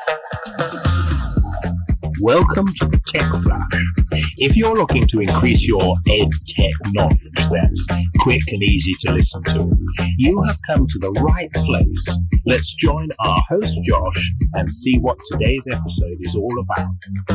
Welcome to the Tech Flash. If you're looking to increase your ed-tech knowledge that's quick and easy to listen to, you have come to the right place. Let's join our host Josh and see what today's episode is all about.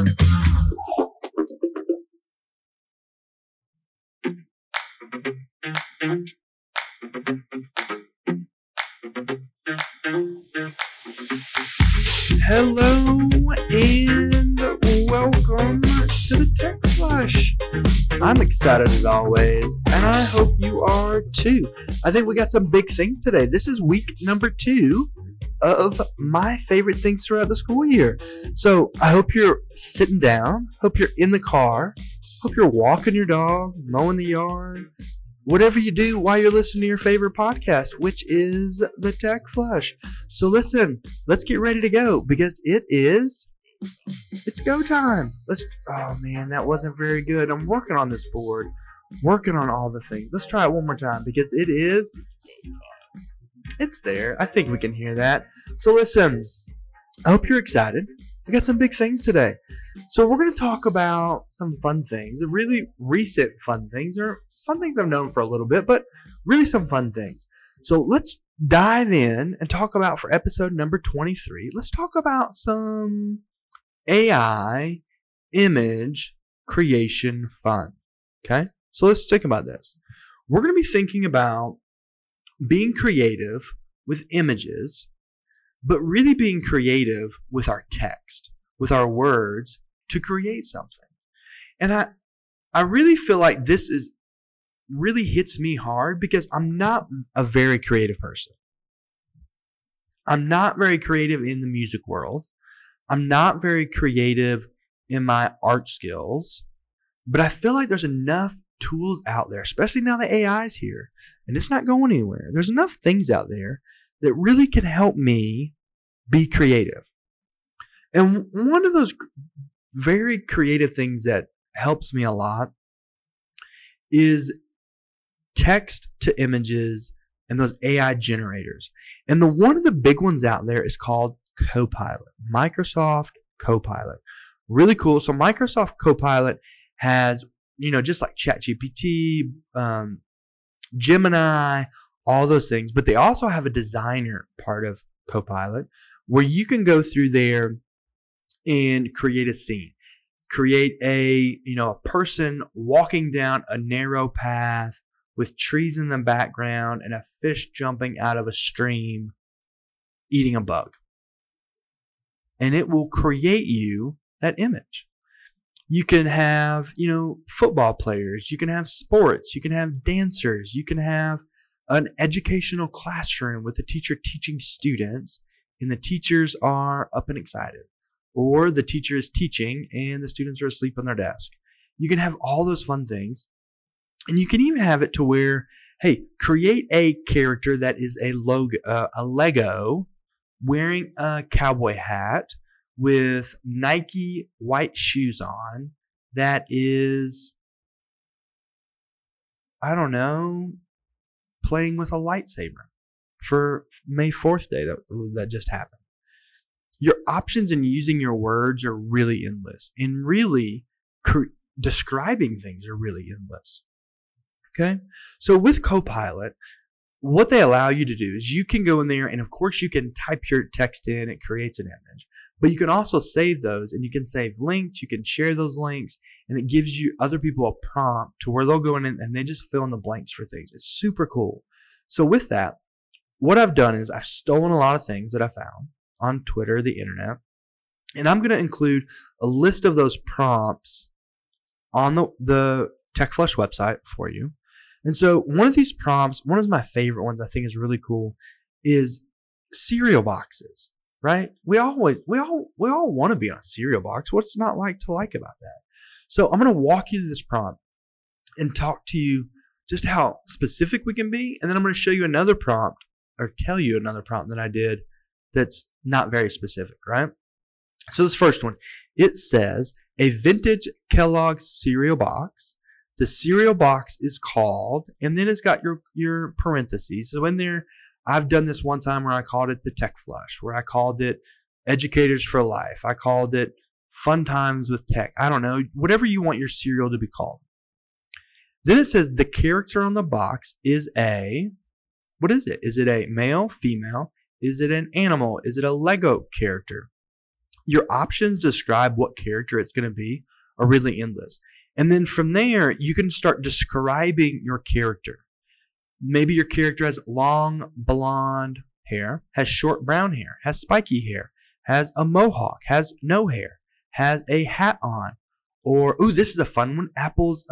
Hello and welcome to the Tech Flush. I'm excited as always, and I hope you are too. I think we got some big things today. This is week number 2 of my favorite things throughout the school year. So I hope you're sitting down, hope you're in the car, hope you're walking your dog, mowing the yard, whatever you do while you're listening to your favorite podcast, which is the Tech Flush. So listen, let's get ready to go because it's go time. Oh man, that wasn't very good. I'm working on this board, working on all the things. Let's try it one more time because it's there. I think we can hear that. So listen, I hope you're excited. I got some big things today. So we're going to talk about some fun things, really recent fun things, or fun things I've known for a little bit, but really some fun things. So let's dive in and talk about, for episode number 23, let's talk about some AI image creation fun. Okay? So let's think about this. We're going to be thinking about being creative with images, but really being creative with our text, with our words to create something. And I really feel like this really hits me hard because I'm not a very creative person. I'm not very creative in the music world. I'm not very creative in my art skills, but I feel like there's enough tools out there, especially now that AI is here and it's not going anywhere. There's enough things out there that really can help me be creative. And one of those very creative things that helps me a lot is text to images and those AI generators. And one of the big ones out there is called Copilot, Microsoft Copilot. Really cool. So Microsoft Copilot has, just like ChatGPT, Gemini, all those things, but they also have a designer part of Copilot where you can go through there and create a scene, create a person walking down a narrow path with trees in the background and a fish jumping out of a stream eating a bug. And it will create you that image. You can have, football players, you can have sports, you can have dancers, you can have an educational classroom with the teacher teaching students and the teachers are up and excited. Or the teacher is teaching and the students are asleep on their desk. You can have all those fun things. And you can even have it to where, hey, create a character that is a Lego wearing a cowboy hat with Nike white shoes on that is, playing with a lightsaber for May 4th day that just happened. Your options in using your words are really endless, and really describing things are really endless. Okay? So with Copilot, what they allow you to do is you can go in there and of course you can type your text in, it creates an image, but you can also save those and you can save links, you can share those links, and it gives you other people a prompt to where they'll go in and they just fill in the blanks for things. It's super cool. So with that, what I've done is I've stolen a lot of things that I found on Twitter, the internet, and I'm going to include a list of those prompts on the Tech Flush website for you. And so one of these prompts, one of my favorite ones I think is really cool, is cereal boxes, right? We all want to be on a cereal box. What's not like about that? So I'm going to walk you to this prompt and talk to you just how specific we can be. And then I'm going to show you another prompt or tell you another prompt that I did that's not very specific, right? So this first one, it says a vintage Kellogg's cereal box. The cereal box is called, and then it's got your parentheses. So in there, I've done this one time where I called it the Tech Flush, where I called it Educators for Life. I called it Fun Times with Tech. I don't know, whatever you want your cereal to be called. Then it says the character on the box is what is it? Is it a male, female? Is it an animal? Is it a Lego character? Your options describe what character it's going to be are really endless. And then from there, you can start describing your character. Maybe your character has long blonde hair, has short brown hair, has spiky hair, has a mohawk, has no hair, has a hat on. Or, this is a fun one, Apple's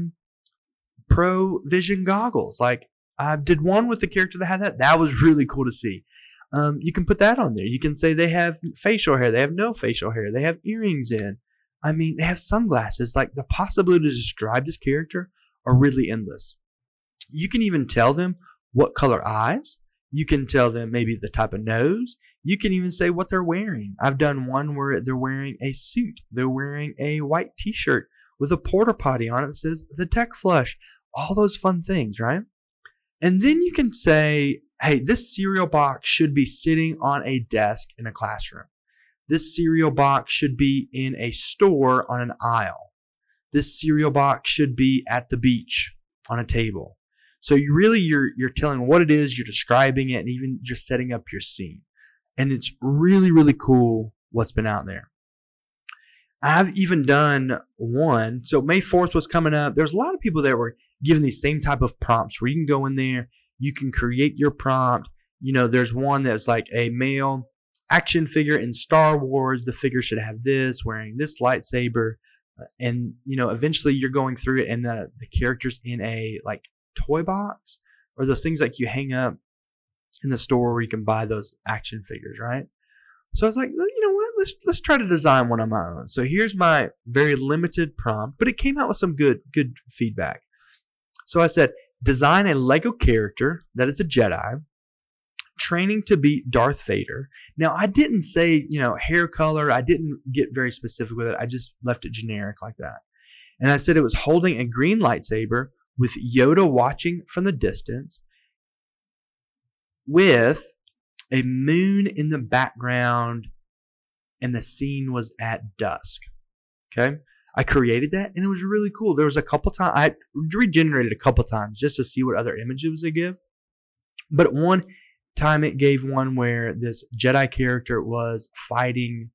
Pro Vision goggles. Like, I did one with the character that had that. That was really cool to see. You can put that on there. You can say they have facial hair. They have no facial hair. They have earrings in. I mean, they have sunglasses. Like, the possibilities to describe this character are really endless. You can even tell them what color eyes. You can tell them maybe the type of nose. You can even say what they're wearing. I've done one where they're wearing a suit. They're wearing a white t-shirt with a porta potty on it that says the Tech Flush. All those fun things, right? And then you can say, hey, this cereal box should be sitting on a desk in a classroom. This cereal box should be in a store on an aisle. This cereal box should be at the beach on a table. So you're telling what it is, you're describing it, and even just setting up your scene. And it's really, really cool what's been out there. I've even done one. So May 4th was coming up. There's a lot of people that were given these same type of prompts where you can go in there, you can create your prompt. There's one that's like a male action figure in Star Wars. The figure should have this, wearing this lightsaber. And, eventually you're going through it and the character's in a like toy box or those things like you hang up in the store where you can buy those action figures, right? So I was like, you know what? Let's try to design one on my own. So here's my very limited prompt, but it came out with some good feedback. So I said, design a Lego character that is a Jedi, training to beat Darth Vader. Now, I didn't say, hair color. I didn't get very specific with it. I just left it generic like that. And I said it was holding a green lightsaber with Yoda watching from the distance with a moon in the background, and the scene was at dusk. Okay. I created that and it was really cool. There was a couple times I regenerated a couple times just to see what other images it give. But one time it gave one where this Jedi character was fighting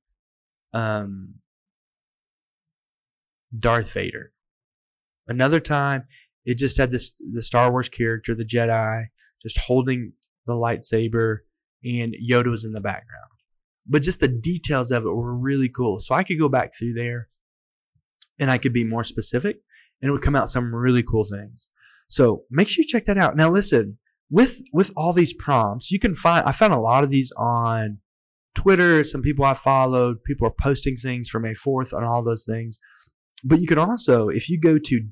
Darth Vader. Another time it just had the Star Wars character, the Jedi, just holding the lightsaber, and Yoda was in the background. But just the details of it were really cool. So I could go back through there and I could be more specific and it would come out some really cool things. So make sure you check that out. Now listen, with all these prompts, I found a lot of these on Twitter. Some people I followed, people are posting things for May 4th on all those things. But you can also, if you go to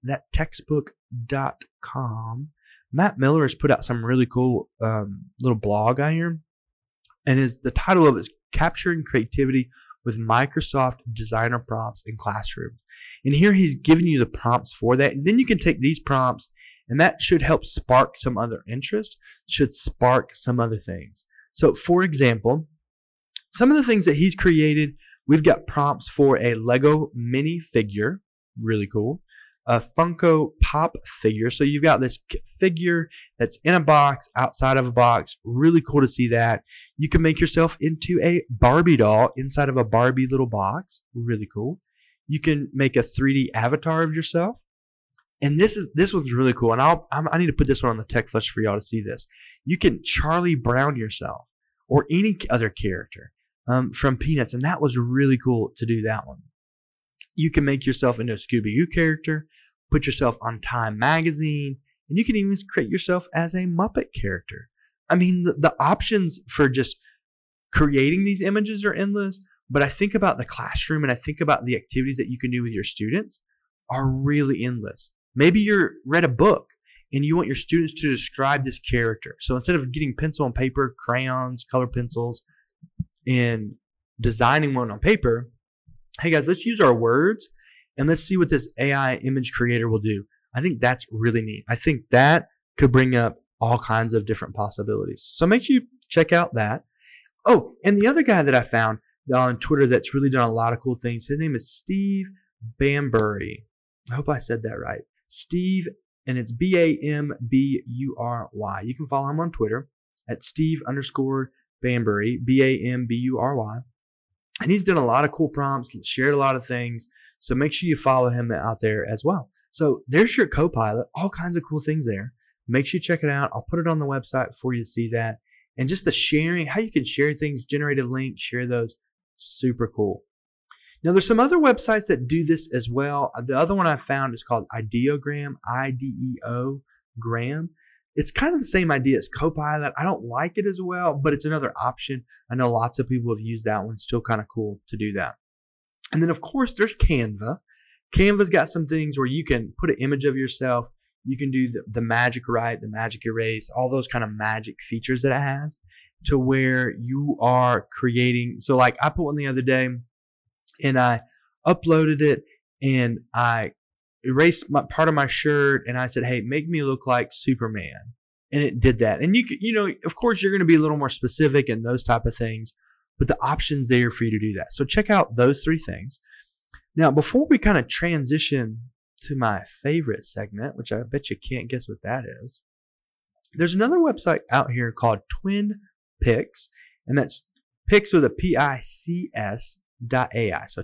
ditchthattextbook.com, Matt Miller has put out some really cool little blog on here. And the title of it is Capturing Creativity with Microsoft Designer Prompts in Classrooms. And here he's giving you the prompts for that. And then you can take these prompts and that should help spark some other interest, should spark some other things. So for example, some of the things that he's created, we've got prompts for a Lego mini figure, really cool. A Funko Pop figure. So you've got this figure that's in a box, outside of a box. Really cool to see that. You can make yourself into a Barbie doll inside of a Barbie little box. Really cool. You can make a 3D avatar of yourself. And this one's really cool. And I need to put this one on the Tech Flush for y'all to see this. You can Charlie Brown yourself or any other character from Peanuts. And that was really cool to do that one. You can make yourself into a Scooby-Doo character, put yourself on Time Magazine, and you can even create yourself as a Muppet character. I mean, the options for just creating these images are endless, but I think about the classroom and I think about the activities that you can do with your students are really endless. Maybe you read a book and you want your students to describe this character. So instead of getting pencil and paper, crayons, color pencils, and designing one on paper, hey guys, let's use our words and let's see what this AI image creator will do. I think that's really neat. I think that could bring up all kinds of different possibilities. So make sure you check out that. Oh, and the other guy that I found on Twitter that's really done a lot of cool things, his name is Steve Bambury. I hope I said that right. Steve, and it's Bambury. You can follow him on Twitter at Steve_Bambury, Bambury. And he's done a lot of cool prompts, shared a lot of things. So make sure you follow him out there as well. So there's your Copilot, all kinds of cool things there. Make sure you check it out. I'll put it on the website for you to see that. And just the sharing, how you can share things, generate a link, share those, super cool. Now, there's some other websites that do this as well. The other one I found is called Ideogram, Ideogram. It's kind of the same idea as Copilot. I don't like it as well, but it's another option. I know lots of people have used that one. It's still kind of cool to do that. And then, of course, there's Canva. Canva's got some things where you can put an image of yourself. You can do the magic write, the magic erase, all those kind of magic features that it has to where you are creating. So like I put one the other day and I uploaded it and I erased part of my shirt and I said, hey, make me look like Superman. And it did that. And you know, of course, you're going to be a little more specific and those type of things, but the option's there for you to do that. So check out those three things. Now, before we kind of transition to my favorite segment, which I bet you can't guess what that is, there's another website out here called TwinPix, and that's Pix with a PICS.ai. So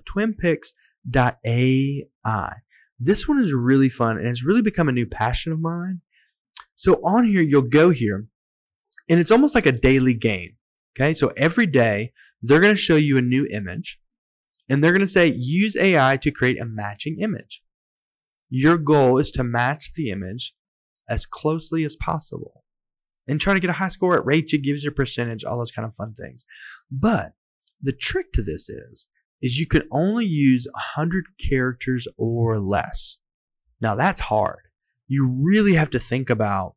TwinPix.ai. This one is really fun, and it's really become a new passion of mine. So on here, you'll go here, and it's almost like a daily game. Okay, so every day, they're going to show you a new image, and they're going to say, use AI to create a matching image. Your goal is to match the image as closely as possible and try to get a high score. It rates you, gives you a percentage, all those kind of fun things. But the trick to this is you can only use 100 characters or less. Now that's hard. You really have to think about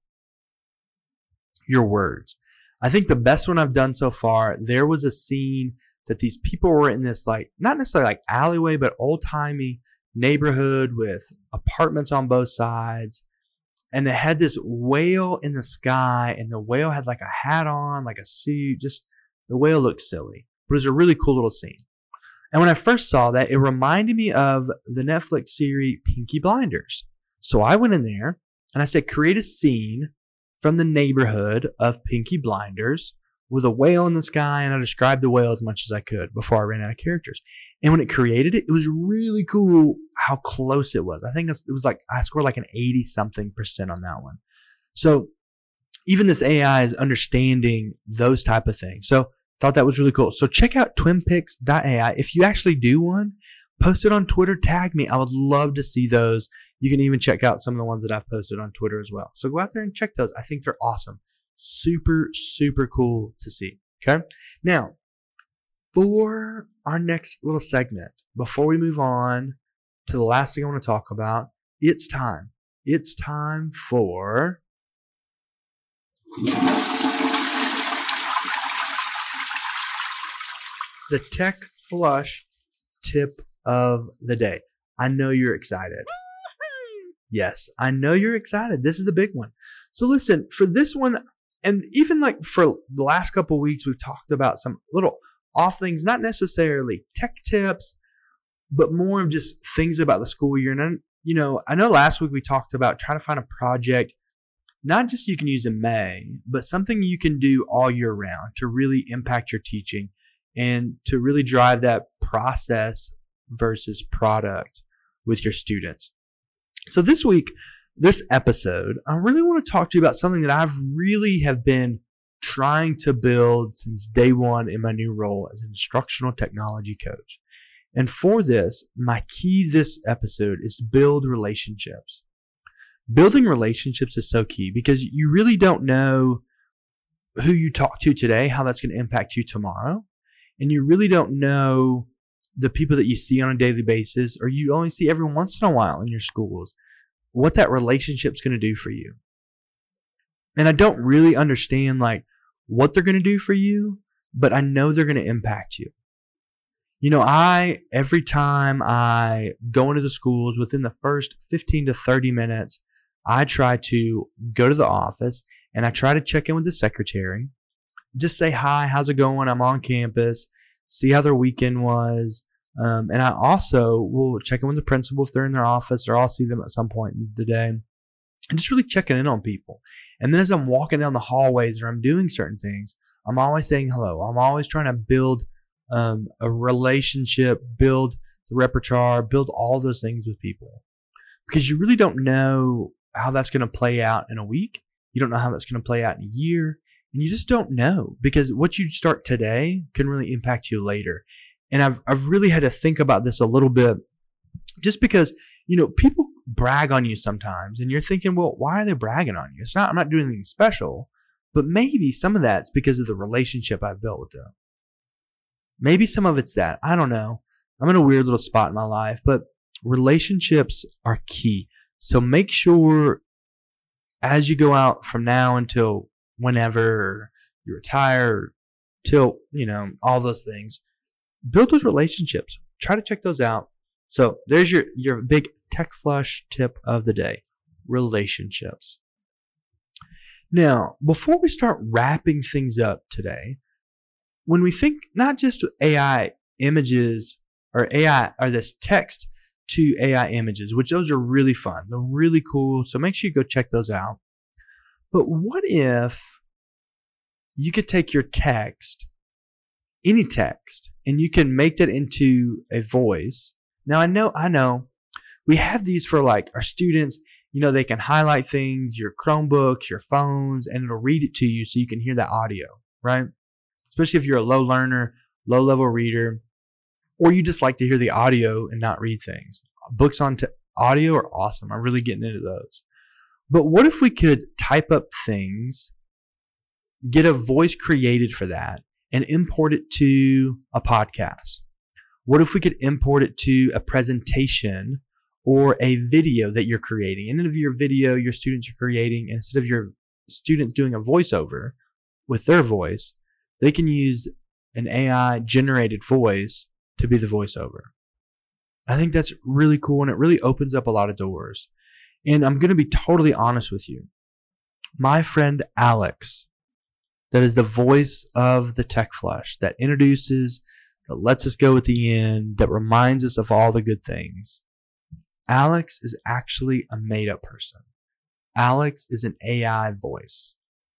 your words. I think the best one I've done so far, there was a scene that these people were in this, like, not necessarily like alleyway, but old-timey neighborhood with apartments on both sides. And it had this whale in the sky, and the whale had like a hat on, like a suit. Just the whale looked silly, but it was a really cool little scene. And when I first saw that, it reminded me of the Netflix series Peaky Blinders. So I went in there and I said, create a scene from the neighborhood of Peaky Blinders with a whale in the sky, and I described the whale as much as I could before I ran out of characters. And when it created it, it was really cool how close it was. I think it was like, I scored like an 80-something% on that one. So even this AI is understanding those type of things. So thought that was really cool. So check out twinpix.ai. If you actually do one, post it on Twitter, tag me. I would love to see those. You can even check out some of the ones that I've posted on Twitter as well. So go out there and check those. I think they're awesome. Super, super cool to see. Okay. Now, for our next little segment, before we move on to the last thing I want to talk about, it's time. It's time for the Tech Flush tip of the day. I know you're excited. Yes, I know you're excited. This is a big one. So listen, for this one, and even like for the last couple of weeks, we've talked about some little off things, not necessarily tech tips, but more of just things about the school year. And, you know, I know last week we talked about trying to find a project, not just you can use in May, but something you can do all year round to really impact your teaching and to really drive that process versus product with your students. So this week, this episode, I really want to talk to you about something that I've really have been trying to build since day one in my new role as an instructional technology coach. And for this, my key this episode is to build relationships. Building relationships is so key because you really don't know who you talk to today, how that's going to impact you tomorrow. And you really don't know the people that you see on a daily basis, or you only see every once in a while in your schools, what that relationship's going to do for you. And I don't really understand like what they're going to do for you, but I know they're going to impact you. You know, every time I go into the schools, within the first 15 to 30 minutes, I try to go to the office and I try to check in with the secretary just say hi, how's it going? I'm on campus. See how their weekend was. And I also will check in with the principal if they're in their office, or I'll see them at some point in the day. And just really checking in on people. And then as I'm walking down the hallways or I'm doing certain things, I'm always saying hello. I'm always trying to build a relationship, build the repertoire, build all those things with people. Because you really don't know how that's going to play out in a week. You don't know how that's going to play out in a year. And you just don't know, because what you start today can really impact you later. And I've really had to think about this a little bit, just because, people brag on you sometimes and you're thinking, well, why are they bragging on you? I'm not doing anything special, but maybe some of that's because of the relationship I've built with them. Maybe some of it's that. I don't know. I'm in a weird little spot in my life, but relationships are key. So make sure as you go out from now until whenever you retire, till, all those things, build those relationships. Try to check those out. So there's your big tech flush tip of the day: relationships. Now, before we start wrapping things up today, when we think not just AI images or AI or this text to AI images, which those are really fun, they're really cool. So make sure you go check those out. But what if you could take your text, any text, and you can make that into a voice? Now, I know we have these for like our students. They can highlight things, your Chromebooks, your phones, and it'll read it to you so you can hear that audio, right? Especially if you're a low learner, low level reader, or you just like to hear the audio and not read things. Books on audio are awesome. I'm really getting into those. But what if we could type up things, get a voice created for that, and import it to a podcast? What if we could import it to a presentation or a video that you're creating? And of your video your students are creating, and instead of your students doing a voiceover with their voice, they can use an AI generated voice to be the voiceover. I think that's really cool, and it really opens up a lot of doors. And I'm going to be totally honest with you. My friend Alex, that is the voice of the Tech Flush, that introduces, that lets us go at the end, that reminds us of all the good things. Alex is actually a made-up person. Alex is an AI voice.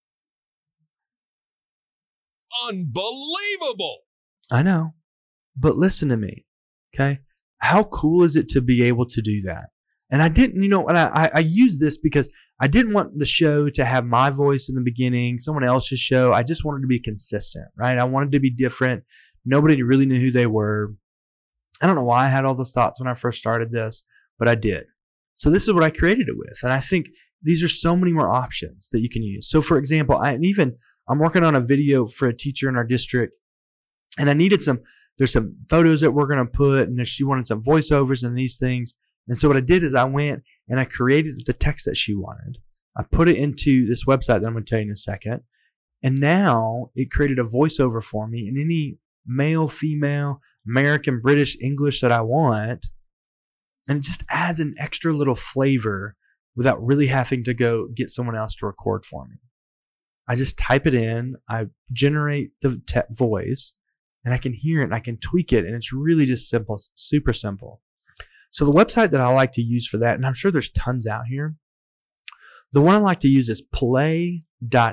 Unbelievable! I know. But listen to me, okay? How cool is it to be able to do that? And I didn't, and I use this because I didn't want the show to have my voice in the beginning, someone else's show. I just wanted to be consistent, right? I wanted to be different. Nobody really knew who they were. I don't know why I had all those thoughts when I first started this, but I did. So this is what I created it with. And I think these are so many more options that you can use. So for example, I'm working on a video for a teacher in our district, and I needed there's some photos that we're going to put, and she wanted some voiceovers and these things. And so what I did is I went and I created the text that she wanted. I put it into this website that I'm going to tell you in a second. And now it created a voiceover for me in any male, female, American, British, English that I want. And it just adds an extra little flavor without really having to go get someone else to record for me. I just type it in, I generate the voice, and I can hear it and I can tweak it. And it's really just simple, super simple. So the website that I like to use for that, and I'm sure there's tons out here, the one I like to use is play.ht.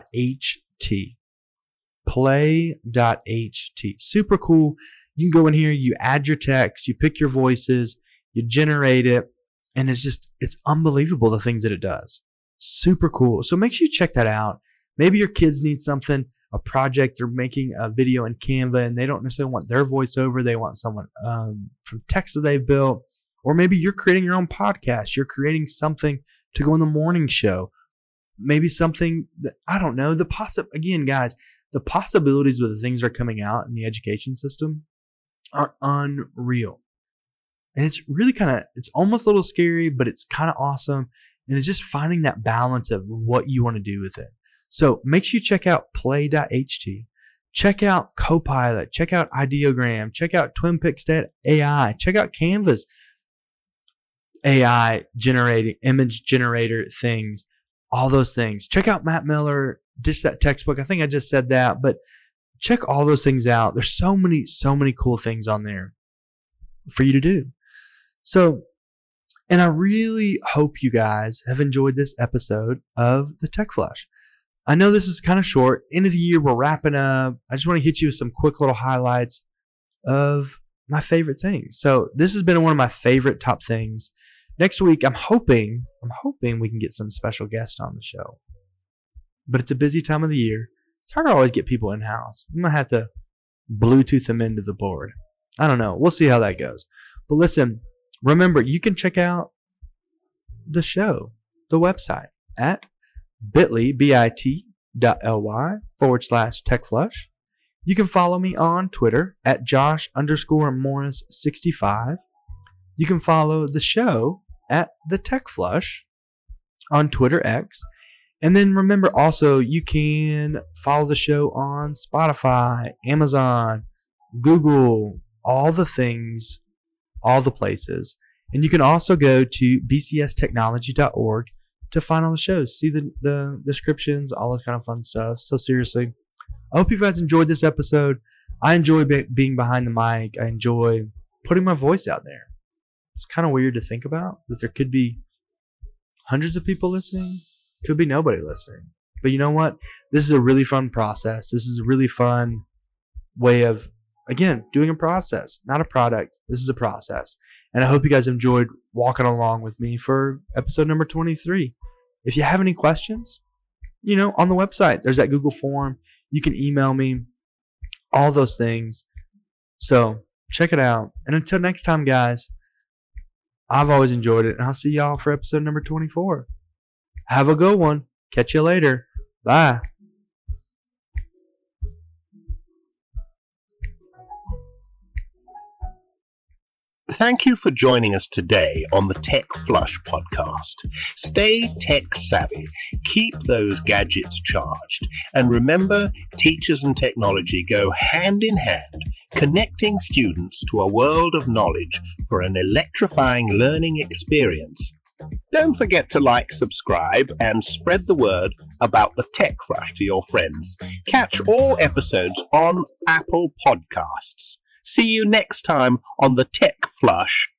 Play.ht. Super cool. You can go in here, you add your text, you pick your voices, you generate it, and it's unbelievable the things that it does. Super cool. So make sure you check that out. Maybe your kids need something, a project, they're making a video in Canva, and they don't necessarily want their voiceover. They want someone from text that they've built. Or maybe you're creating your own podcast. You're creating something to go in the morning show. Maybe something that, I don't know. Again, guys, the possibilities with the things that are coming out in the education system are unreal. And it's really it's almost a little scary, but it's kind of awesome. And it's just finding that balance of what you want to do with it. So make sure you check out play.ht. Check out Copilot. Check out Ideogram. Check out TwinPix.ai. Check out Canva's AI generating image generator things. all those things. Check out Matt Miller, Ditch That Textbook. I think I just said that, but check all those things out. There's so many cool things on there for you to do. So, and I really hope you guys have enjoyed this episode of the Tech Flush. I know this is kind of short. End of the year, we're wrapping up. I just want to hit you with some quick little highlights of my favorite things. So this has been one of my favorite top things. Next week, I'm hoping we can get some special guests on the show. But it's a busy time of the year. It's hard to always get people in-house. We might have to Bluetooth them into the board. I don't know. We'll see how that goes. But listen, remember, you can check out the show, the website, at bit.ly/techflush. You can follow me on Twitter at Josh_Morris65. You can follow the show at the Tech Flush on Twitter X. And then remember also, you can follow the show on Spotify, Amazon, Google, all the things, all the places. And you can also go to bcstechnology.org to find all the shows, see the descriptions, all that kind of fun stuff. So seriously, I hope you guys enjoyed this episode. I enjoy being behind the mic. I enjoy putting my voice out there. It's kind of weird to think about that there could be hundreds of people listening, could be nobody listening. But you know what? This is a really fun process. This is a really fun way of, again, doing a process, not a product. This is a process. And I hope you guys enjoyed walking along with me for episode number 23. If you have any questions, on the website, there's that Google form. You can email me, all those things. So check it out. And until next time, guys, I've always enjoyed it. And I'll see y'all for episode number 24. Have a good one. Catch you later. Bye. Thank you for joining us today on the Tech Flush podcast. Stay tech savvy, keep those gadgets charged, and remember, teachers and technology go hand in hand, connecting students to a world of knowledge for an electrifying learning experience. Don't forget to like, subscribe, and spread the word about the Tech Flush to your friends. Catch all episodes on Apple Podcasts. See you next time on the Tech Flush.